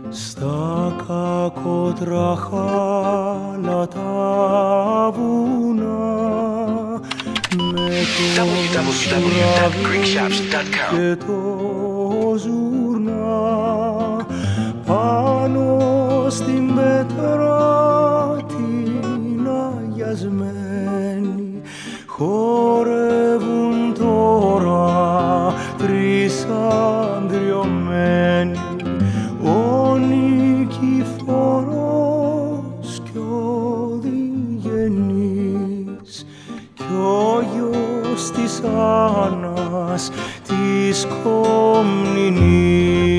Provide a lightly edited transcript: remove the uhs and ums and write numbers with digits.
στα κακοτραχάλα τα βουνά με το σουράβι και το ζουρνά πάνω στην πέτρα την αγιασμένη χορεύουν τώρα τρεις αντριωμένοι, ο νικηφόρος κι ο διγενής κι ο γιος της Άννας της Κομνηνής.